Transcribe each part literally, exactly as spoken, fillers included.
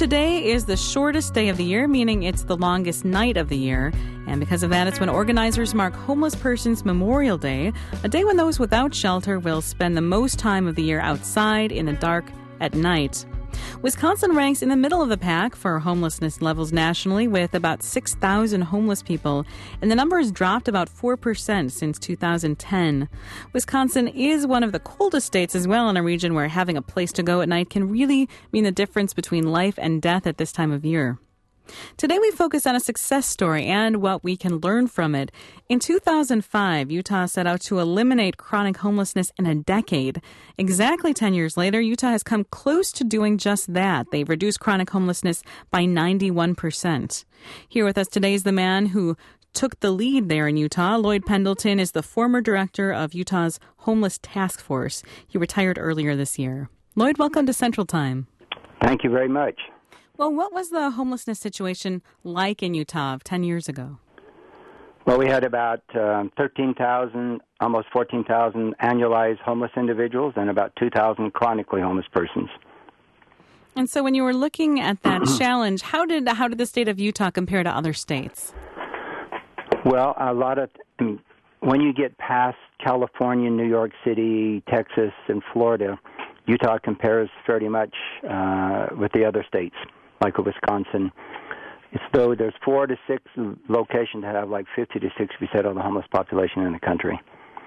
today is the shortest day of the year, meaning it's the longest night of the year. And because of that, it's when organizers mark Homeless Persons Memorial Day, a day when those without shelter will spend the most time of the year outside in the dark at night. Wisconsin ranks in the middle of the pack for homelessness levels nationally, with about six thousand homeless people, and the number has dropped about four percent since two thousand ten. Wisconsin is one of the coldest states as well, in a region where having a place to go at night can really mean the difference between life and death at this time of year. Today we focus on a success story and what we can learn from it. In two thousand five, Utah set out to eliminate chronic homelessness in a decade. Exactly ten years later, Utah has come close to doing just that. They've reduced chronic homelessness by ninety-one percent. Here with us today is the man who took the lead there in Utah. Lloyd Pendleton is the former director of Utah's Homeless Task Force. He retired earlier this year. Lloyd, welcome to Central Time. Thank you very much. Well, what was the homelessness situation like in Utah ten years ago? Well, we had about um, thirteen thousand, almost fourteen thousand annualized homeless individuals and about two thousand chronically homeless persons. And so when you were looking at that challenge, how did how did the state of Utah compare to other states? Well, a lot of, I mean, when you get past California, New York City, Texas, and Florida, Utah compares fairly much uh, with the other states, like Wisconsin. It's though there's four to six locations that have like fifty to sixty percent of the homeless population in the country.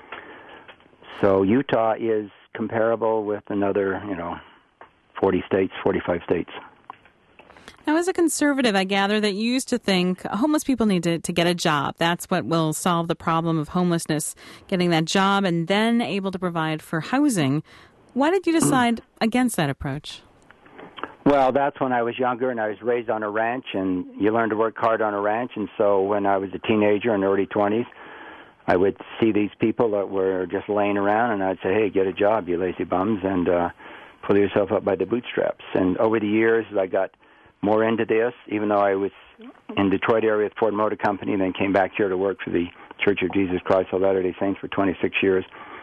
So Utah is comparable with another, you know, forty states, forty-five states. Now, as a conservative, I gather that you used to think homeless people need to, to get a job. That's what will solve the problem of homelessness, getting that job and then able to provide for housing. Why did you decide against that approach? Well, that's when I was younger and I was raised on a ranch, and you learn to work hard on a ranch. And so when I was a teenager in the early twenties, I would see these people that were just laying around, and I'd say, hey, get a job, you lazy bums, and uh, pull yourself up by the bootstraps. And over the years, I got more into this, even though I was in Detroit area with Ford Motor Company, and then came back here to work for the Church of Jesus Christ of Latter-day Saints for twenty-six years.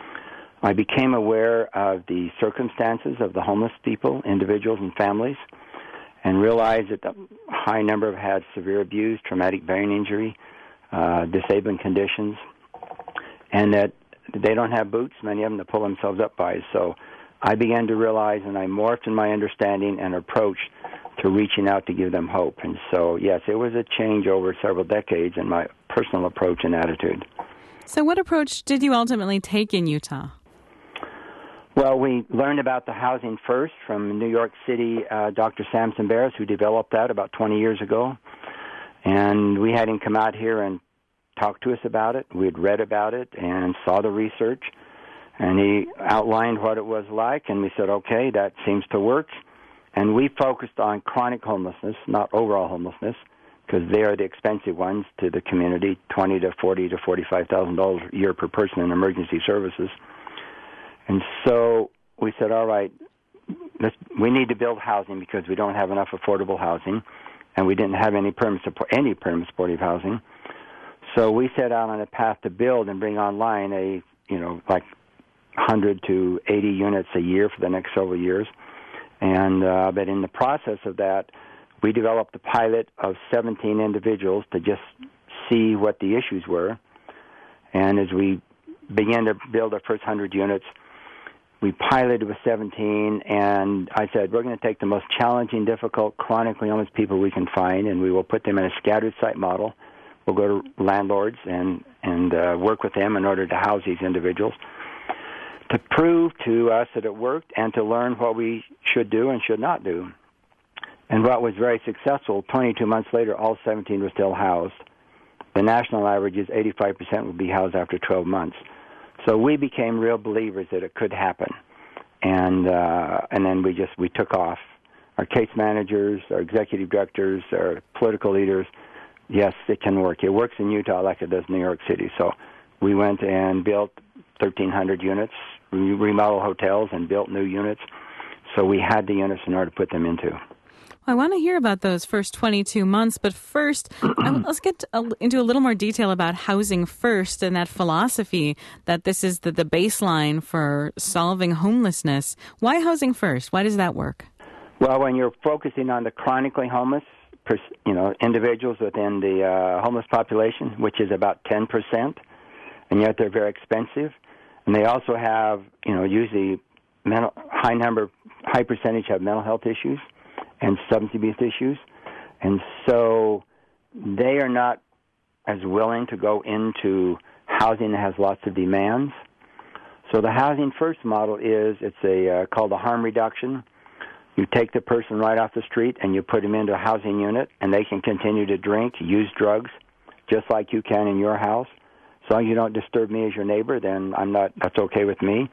I became aware of the circumstances of the homeless people, individuals and families, and realized that the high number have had severe abuse, traumatic brain injury, uh, disabling conditions, and that they don't have boots, many of them, to pull themselves up by. So I began to realize, and I morphed in my understanding and approach to reaching out to give them hope. And so, yes, it was a change over several decades in my personal approach and attitude. So what approach did you ultimately take in Utah? Well, we learned about the Housing First from New York City, uh, Doctor Samson Barris, who developed that about twenty years ago. And we had him come out here and talk to us about it. We had read about it and saw the research. And he outlined what it was like, and we said, okay, that seems to work. And we focused on chronic homelessness, not overall homelessness, because they are the expensive ones to the community, twenty to forty to forty-five thousand dollars a year per person in emergency services. And so we said, all right, let's, we need to build housing because we don't have enough affordable housing, and we didn't have any permanent support, any permanent supportive housing. So we set out on a path to build and bring online a, you know, like one hundred to eighty units a year for the next several years. And uh, but in the process of that, we developed a pilot of seventeen individuals to just see what the issues were. And as we began to build our first one hundred units, we piloted with seventeen, and I said, we're going to take the most challenging, difficult, chronically homeless people we can find, and we will put them in a scattered site model. We'll go to landlords and, and uh, work with them in order to house these individuals, to prove to us that it worked and to learn what we should do and should not do. And what was very successful, twenty-two months later, all seventeen were still housed. The national average is eighty-five percent would be housed after twelve months. So we became real believers that it could happen. And uh, and then we just, we took off. Our case managers, our executive directors, our political leaders, yes, it can work. It works in Utah like it does in New York City. So we went and built thirteen hundred units, remodeled hotels and built new units. So we had the units in order to put them into. I want to hear about those first twenty-two months, but first, let's get into a little more detail about Housing First and that philosophy that this is the, the baseline for solving homelessness. Why Housing First? Why does that work? Well, when you're focusing on the chronically homeless, you know, individuals within the uh, homeless population, which is about ten percent, and yet they're very expensive, and they also have, you know, usually mental, high number, high percentage have mental health issues and substance abuse issues, and so they are not as willing to go into housing that has lots of demands. So the Housing First model is, it's a uh, called a harm reduction. You take the person right off the street and you put them into a housing unit, and they can continue to drink, use drugs, just like you can in your house. As long as you don't disturb me as your neighbor, then I'm not. That's okay with me.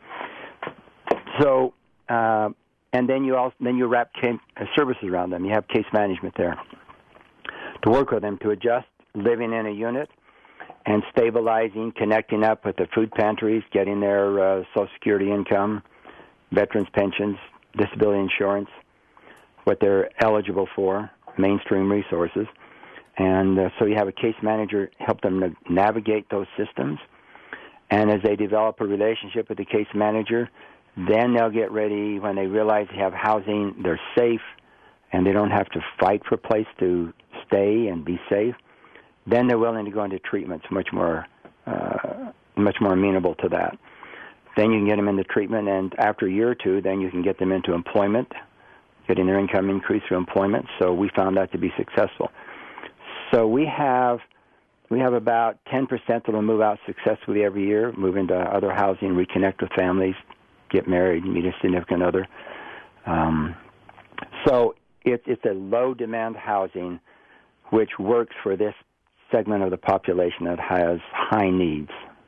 So, uh, and then you also then you wrap case, uh, services around them. You have case management there to work with them to adjust living in a unit and stabilizing, connecting up with the food pantries, getting their uh, Social Security income, veterans pensions, disability insurance, what they're eligible for, mainstream resources. And uh, so you have a case manager help them na- navigate those systems. And as they develop a relationship with the case manager, then they'll get ready when they realize they have housing, they're safe, and they don't have to fight for a place to stay and be safe. Then they're willing to go into treatments much more, uh, much more amenable to that. Then you can get them into treatment, and after a year or two, then you can get them into employment, getting their income increased through employment. So we found that to be successful. So we have we have about ten percent that will move out successfully every year, move into other housing, reconnect with families, get married, meet a significant other. Um, so it, it's a low-demand housing which works for this segment of the population that has high needs.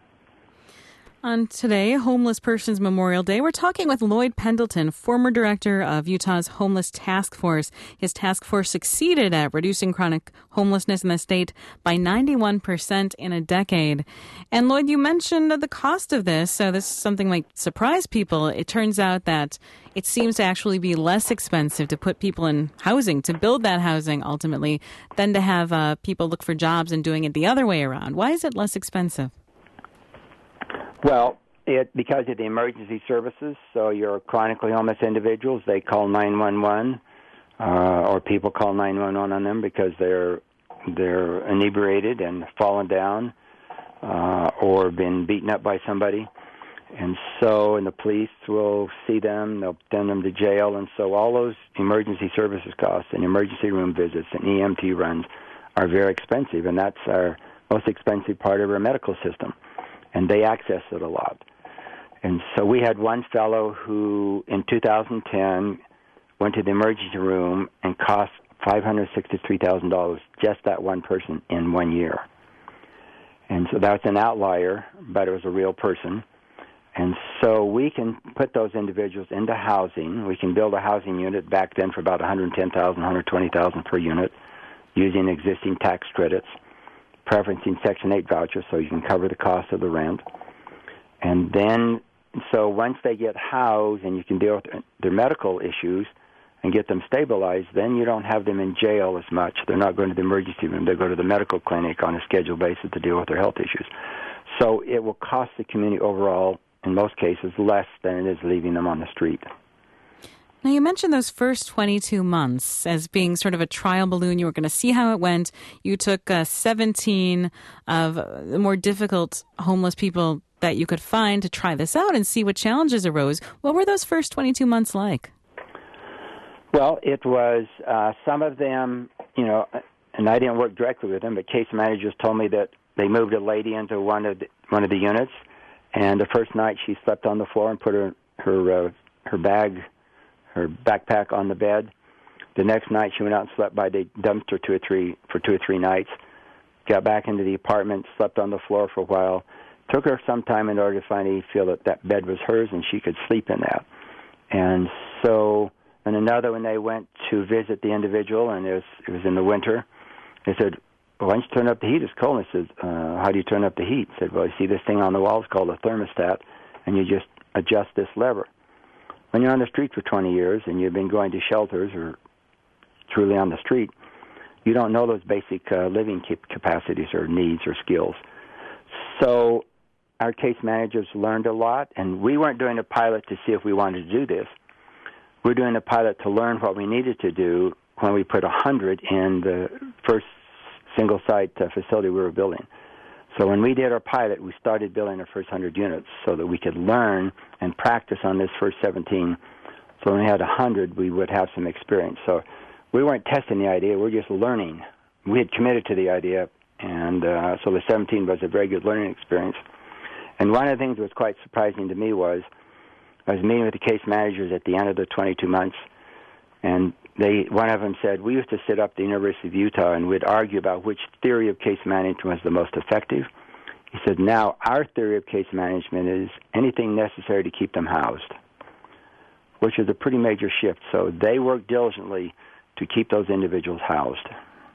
On today, Homeless Persons Memorial Day, we're talking with Lloyd Pendleton, former director of Utah's Homeless Task Force. His task force succeeded at reducing chronic homelessness in the state by ninety-one percent in a decade. And Lloyd, you mentioned the cost of this, so this is something might surprise people. It turns out that it seems to actually be less expensive to put people in housing, to build that housing ultimately, than to have uh, people look for jobs and doing it the other way around. Why is it less expensive? Well, it because of the emergency services. So your chronically homeless individuals, they call nine one one, uh, or people call nine one one on them because they're they're inebriated and fallen down, uh, or been beaten up by somebody, and so and the police will see them, they'll send them to jail, and so all those emergency services costs and emergency room visits and E M T runs are very expensive, and that's our most expensive part of our medical system. And they access it a lot. And so we had one fellow who, in two thousand ten, went to the emergency room and cost five hundred sixty-three thousand dollars, just that one person in one year. And so that's an outlier, but it was a real person. And so we can put those individuals into housing. We can build a housing unit back then for about one hundred ten thousand dollars, one hundred twenty thousand dollars per unit using existing tax credits, preferencing Section eight vouchers so you can cover the cost of the rent. And then, so once they get housed and you can deal with their medical issues and get them stabilized, then you don't have them in jail as much. They're not going to the emergency room. They go to the medical clinic on a scheduled basis to deal with their health issues. So it will cost the community overall, in most cases, less than it is leaving them on the street. Now, you mentioned those first twenty-two months as being sort of a trial balloon. You were going to see how it went. You took uh, seventeen of the more difficult homeless people that you could find to try this out and see what challenges arose. What were those first twenty-two months like? Well, it was uh, some of them, you know, and I didn't work directly with them, but case managers told me that they moved a lady into one of the, one of the units, and the first night she slept on the floor and put her her uh, her bag. her backpack on the bed. The next night she went out and slept by the dumpster two or three for two or three nights. Got back into the apartment, slept on the floor for a while. Took her some time in order to finally feel that that bed was hers and she could sleep in that. And so, and another when they went to visit the individual, and it was it was in the winter, they said, well, "Why don't you turn up the heat? It's cold." And I said, uh, "How do you turn up the heat?" I said, "Well, you see this thing on the wall? It's called a thermostat, and you just adjust this lever." When you're on the street for twenty years and you've been going to shelters or truly on the street, you don't know those basic uh, living capacities or needs or skills. So our case managers learned a lot, and we weren't doing a pilot to see if we wanted to do this. we're doing a pilot to learn what we needed to do when we put one hundred in the first single-site uh, facility we were building. So when we did our pilot, we started building our first one hundred units so that we could learn and practice on this first seventeen. So when we had one hundred, we would have some experience. So we weren't testing the idea, we were just learning. We had committed to the idea, and uh, so the seventeen was a very good learning experience. And one of the things that was quite surprising to me was I was meeting with the case managers at the end of the twenty-two months, and they one of them said, we used to sit up at the University of Utah and we'd argue about which theory of case management was the most effective. He said, now our theory of case management is anything necessary to keep them housed, which is a pretty major shift. So they work diligently to keep those individuals housed.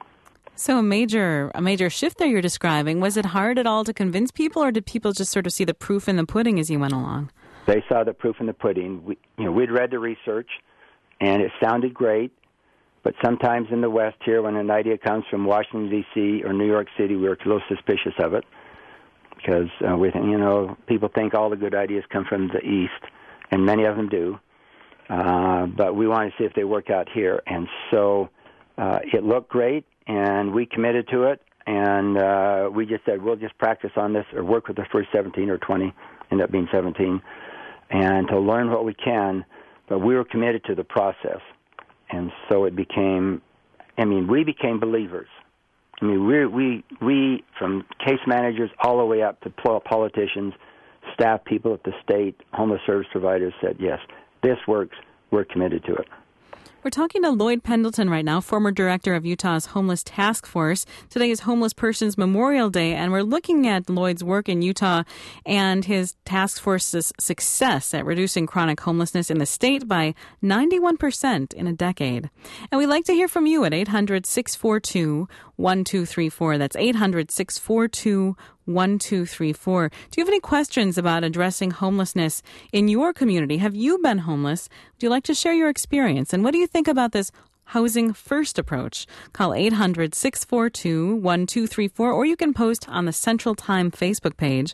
So a major a major shift that you're describing. Was it hard at all to convince people, or did people just sort of see the proof in the pudding as you went along? They saw the proof in the pudding. We, you know, we'd read the research, and it sounded great, but sometimes in the West here, when an idea comes from Washington, D C or New York City, we're a little suspicious of it because, uh, we think, you know, people think all the good ideas come from the East, and many of them do, uh, but we want to see if they work out here. And so uh, it looked great, and we committed to it, and uh, we just said, we'll just practice on this or work with the first seventeen or twenty, ended up being seventeen, and to learn what we can. But we were committed to the process, and so it became, I mean, we became believers. I mean, we we we from case managers all the way up to politicians, staff people at the state, homeless service providers said, yes, this works, we're committed to it. We're talking to Lloyd Pendleton right now, former director of Utah's Homeless Task Force. Today is Homeless Persons Memorial Day, and we're looking at Lloyd's work in Utah and his task force's success at reducing chronic homelessness in the state by ninety-one percent in a decade. And we'd like to hear from you at eight hundred, six four two, one two three four. That's eight hundred, six four two, one two three four. Do you have any questions about addressing homelessness in your community? Have you been homeless? Would you like to share your experience? And what do you think about this housing first approach? Call eight hundred, six four two, one two three four, or you can post on the Central Time Facebook page.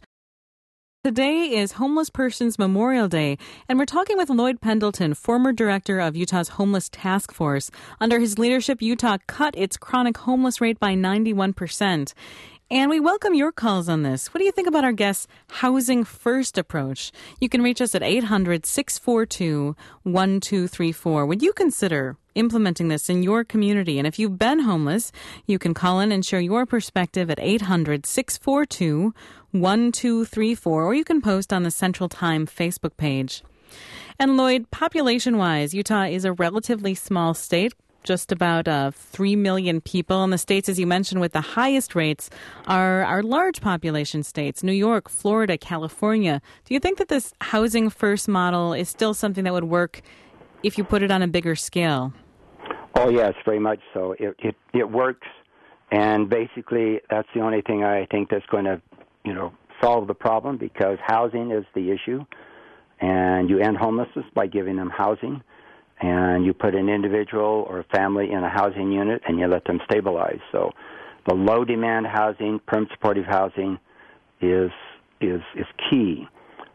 Today is Homeless Persons Memorial Day, and we're talking with Lloyd Pendleton, former director of Utah's Homeless Task Force. Under his leadership, Utah cut its chronic homeless rate by ninety-one percent. And we welcome your calls on this. What do you think about our guest's housing first approach? You can reach us at eight hundred, six four two, one two three four. Would you consider implementing this in your community? And if you've been homeless, you can call in and share your perspective at eight hundred, six four two, one two three four, or you can post on the Central Time Facebook page. And Lloyd, population-wise, Utah is a relatively small state. Just about uh, three million people. And the states, as you mentioned, with the highest rates are our large population states, New York, Florida, California. Do you think that this housing first model is still something that would work if you put it on a bigger scale? Oh, yes, very much so. It, it, it works, and basically that's the only thing I think that's going to, you know, solve the problem, because housing is the issue, and you end homelessness by giving them housing. And you put an individual or a family in a housing unit and you let them stabilize. So the low-demand housing, permanent supportive housing is is is key.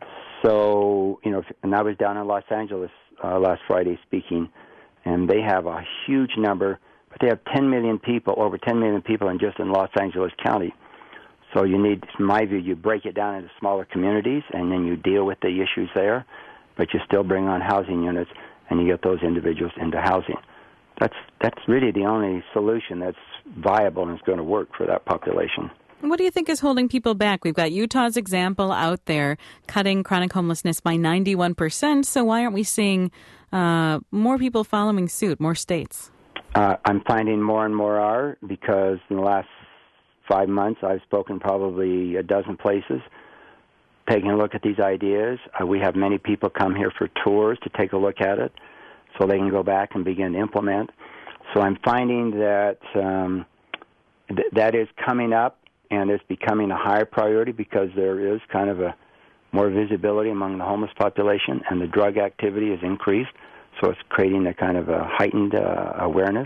So, you know, and I was down in Los Angeles uh, last Friday speaking, and they have a huge number, but they have ten million people, over ten million people in just in Los Angeles County. So you need, in my view, you break it down into smaller communities, and then you deal with the issues there, but you still bring on housing units, and you get those individuals into housing. That's that's really the only solution that's viable and is going to work for that population. What do you think is holding people back? We've got Utah's example out there, cutting chronic homelessness by ninety-one percent. So why aren't we seeing uh, more people following suit, more states? Uh, I'm finding more and more are, because in the last five months I've spoken probably a dozen places, taking a look at these ideas. Uh, we have many people come here for tours to take a look at it so they can go back and begin to implement. So I'm finding that um, th- that is coming up, and it's becoming a higher priority because there is kind of a more visibility among the homeless population, and the drug activity has increased, so it's creating a kind of a heightened uh, awareness.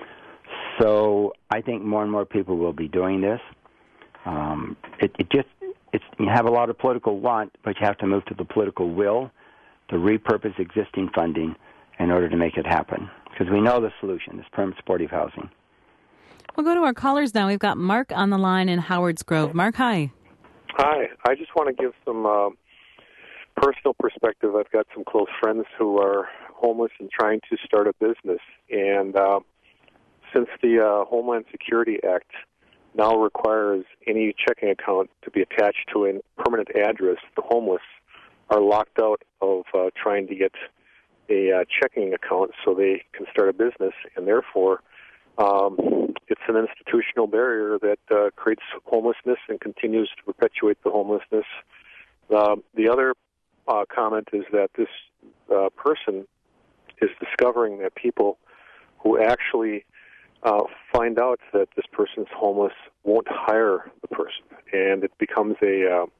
So I think more and more people will be doing this. Um, it, it just It's, you have a lot of political want, but you have to move to the political will to repurpose existing funding in order to make it happen. Because we know the solution is permanent supportive housing. We'll go to our callers now. We've got Mark on the line in Howards Grove. Mark, hi. Hi. I just want to give some uh, personal perspective. I've got some close friends who are homeless and trying to start a business. And uh, since the uh, Homeland Security Act now requires any checking account to be attached to a permanent address, the homeless are locked out of uh, trying to get a uh, checking account so they can start a business, and therefore um, it's an institutional barrier that uh, creates homelessness and continues to perpetuate the homelessness. Uh, the other uh, comment is that this uh, person is discovering that people who actually uh, find out that this person's homeless won't hire the person, and it becomes a uh,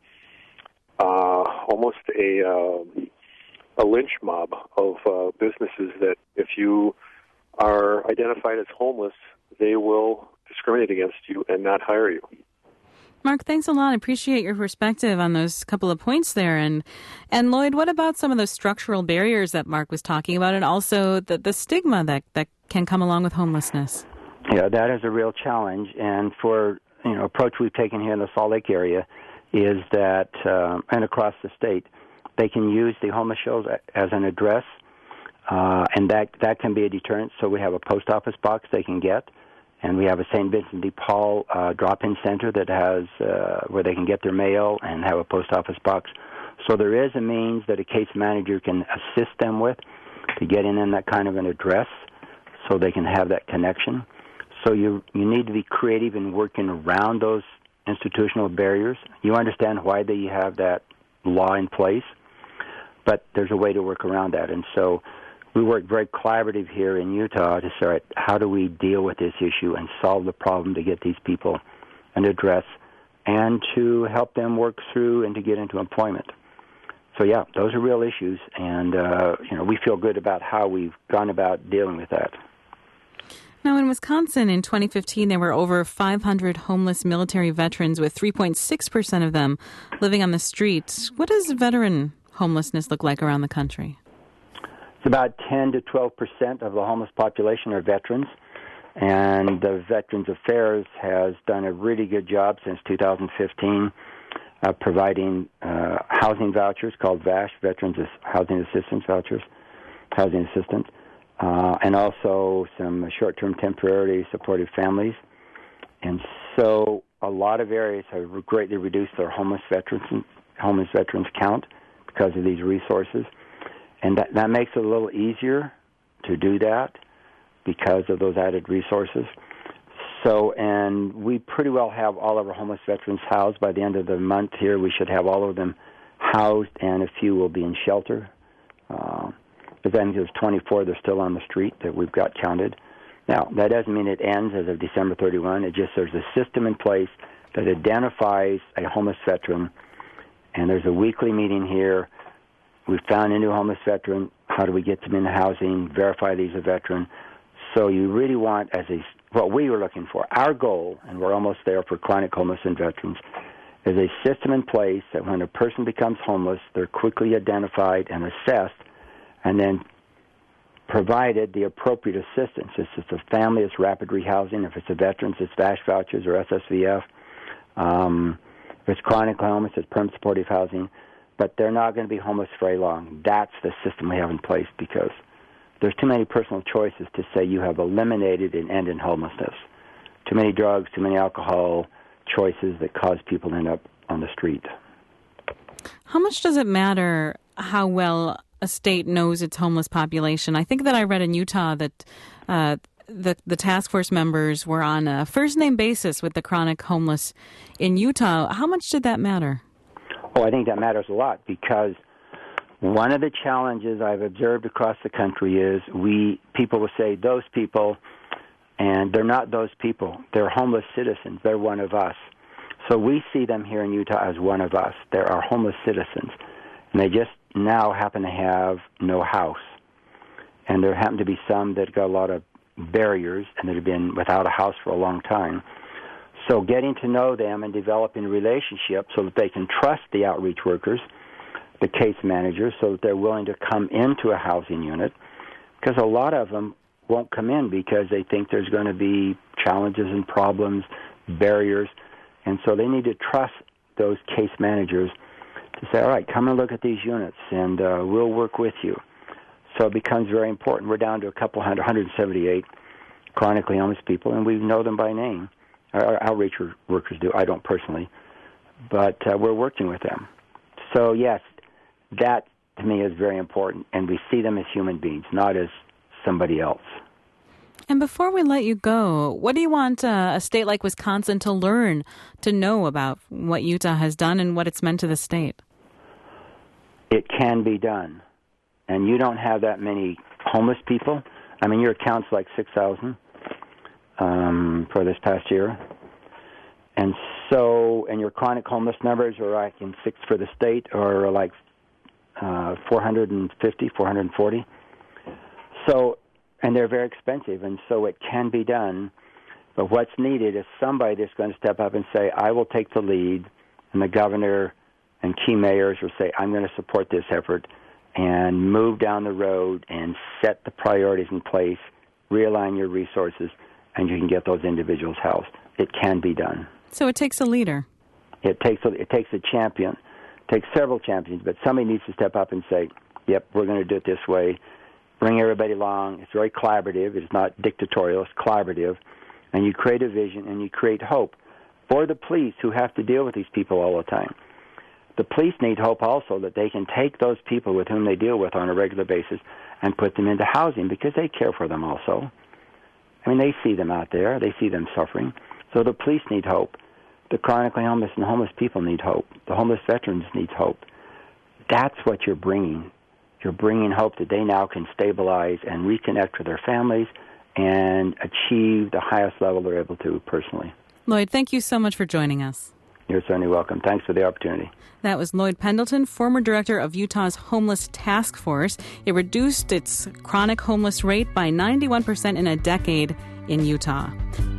uh, almost a uh, a lynch mob of uh, businesses that if you are identified as homeless, they will discriminate against you and not hire you. Mark, thanks a lot. I appreciate your perspective on those couple of points there. And and Lloyd, what about some of those structural barriers that Mark was talking about, and also the, the stigma that, that can come along with homelessness? Yeah, that is a real challenge. And for, you know, approach we've taken here in the Salt Lake area is that, uh, and across the state, they can use the homeless shelter as an address, uh, and that, that can be a deterrent. So we have a post office box they can get, and we have a Saint Vincent de Paul uh, drop-in center that has uh, where they can get their mail and have a post office box. So there is a means that a case manager can assist them with to getting in that kind of an address so they can have that connection. So you you need to be creative in working around those institutional barriers. You understand why they have that law in place, but there's a way to work around that. And so we work very collaborative here in Utah to say, all right, how do we deal with this issue and solve the problem to get these people an address and to help them work through and to get into employment. So, yeah, those are real issues, and uh, you know, we feel good about how we've gone about dealing with that. Now, in Wisconsin in twenty fifteen, there were over five hundred homeless military veterans, with three point six percent of them living on the street. What does veteran homelessness look like around the country? It's about ten to twelve percent of the homeless population are veterans, and the Veterans Affairs has done a really good job since two thousand fifteen uh, providing uh, housing vouchers called V A S H, Veterans Housing Assistance Vouchers, housing assistance. Uh, and also some short-term temporary supportive families. And so a lot of areas have greatly reduced their homeless veterans homeless veterans count because of these resources. And that, that makes it a little easier to do that because of those added resources. So, and we pretty well have all of our homeless veterans housed. By the end of the month here, we should have all of them housed, and a few will be in shelter. Uh, But then there's twenty-four that are still on the street that we've got counted. Now, that doesn't mean it ends as of December thirty-first. It just there's a system in place that identifies a homeless veteran, and there's a weekly meeting here. We found a new homeless veteran. How do we get them into housing, verify that he's a veteran? So you really want, as a what we were looking for, our goal, and we're almost there for chronic homeless and veterans, is a system in place that when a person becomes homeless, they're quickly identified and assessed, and then provided the appropriate assistance. If it's a family, it's rapid rehousing. If it's a veteran, it's V A S H vouchers or S S V F. Um, if it's chronic homeless, it's permanent supportive housing. But they're not going to be homeless very long. That's the system we have in place because there's too many personal choices to say you have eliminated an end in homelessness. Too many drugs, too many alcohol choices that cause people to end up on the street. How much does it matter how well a state knows its homeless population? I think that I read in Utah that uh, the the task force members were on a first-name basis with the chronic homeless in Utah. How much did that matter? Oh, I think that matters a lot because one of the challenges I've observed across the country is we people will say those people, and they're not those people. They're homeless citizens. They're one of us. So we see them here in Utah as one of us. They're our homeless citizens, and they just now happen to have no house. And there happen to be some that got a lot of barriers and that have been without a house for a long time. So getting to know them and developing relationships so that they can trust the outreach workers, the case managers, so that they're willing to come into a housing unit because a lot of them won't come in because they think there's going to be challenges and problems, barriers, and so they need to trust those case managers to say, all right, come and look at these units, and uh, we'll work with you. So it becomes very important. We're down to a couple hundred, one hundred seventy-eight chronically homeless people, and we know them by name. Our outreach workers do. I don't personally, but uh, we're working with them. So, yes, that to me is very important, and we see them as human beings, not as somebody else. And before we let you go, what do you want uh, a state like Wisconsin to learn, to know about what Utah has done and what it's meant to the state? It can be done. And you don't have that many homeless people. I mean, your count's like six thousand um, for this past year. And so, and your chronic homeless numbers are like in six for the state, or like uh, four hundred fifty, four hundred forty. So, and they're very expensive, and so it can be done. But what's needed is somebody that's going to step up and say, I will take the lead, and the governor and key mayors will say, I'm going to support this effort, and move down the road and set the priorities in place, realign your resources, and you can get those individuals housed. It can be done. So it takes a leader. It takes a, it takes a champion. It takes several champions, but somebody needs to step up and say, yep, we're going to do it this way. Bring everybody along. It's very collaborative. It's not dictatorial. It's collaborative. And you create a vision and you create hope for the police who have to deal with these people all the time. The police need hope also that they can take those people with whom they deal with on a regular basis and put them into housing because they care for them also. I mean, they see them out there. They see them suffering. So the police need hope. The chronically homeless and homeless people need hope. The homeless veterans need hope. That's what you're bringing. You're bringing hope that they now can stabilize and reconnect with their families and achieve the highest level they're able to personally. Lloyd, thank you so much for joining us. You're certainly welcome. Thanks for the opportunity. That was Lloyd Pendleton, former director of Utah's Homeless Task Force. It reduced its chronic homeless rate by ninety-one percent in a decade in Utah.